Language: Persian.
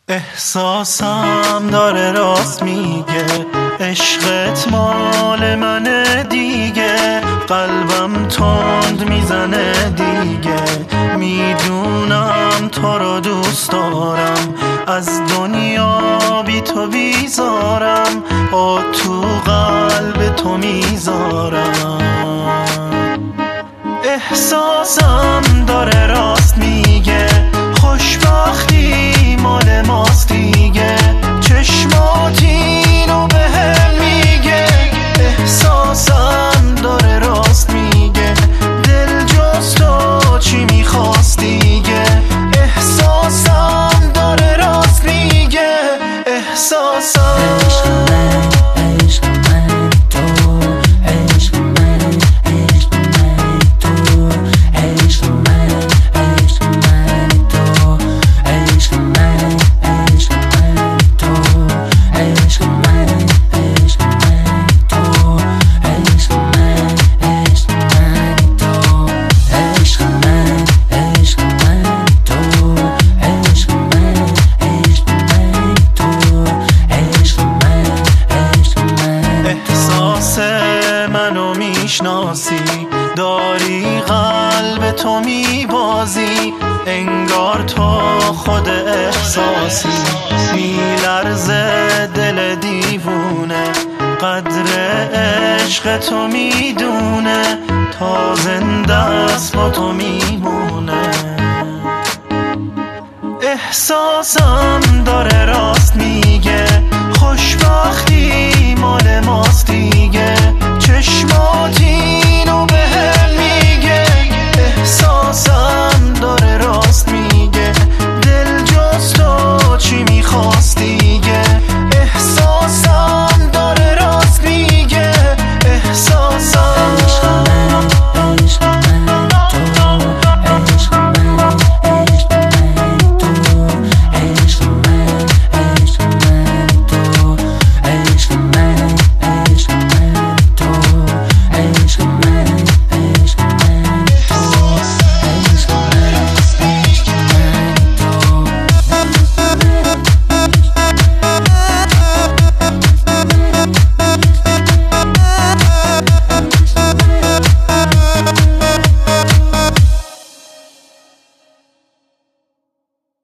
احساسم داره راست میگه، عشقت مال منه دیگه، قلبم تند میزنه دیگه، میدونم تو رو دوست دارم، از دنیا بی تو بیزارم، تو قلب تو میذارم. احساسم داره راست میگه، خوشبختی مال ماست دیگه، چشمات اینو بهم میگه. احساسم داره راست میگه، دل جز تو چی میخواست دیگه. احساسم داره راست میگه، احساسم منو میشناسی، داری قلب تو میبازی، انگار تو خود احساسی، میلرزه دل دیوونه، قدر عشق تو میدونه، تا زنده است با تو میمونه. احساسم داره راست میگه، خوشبختی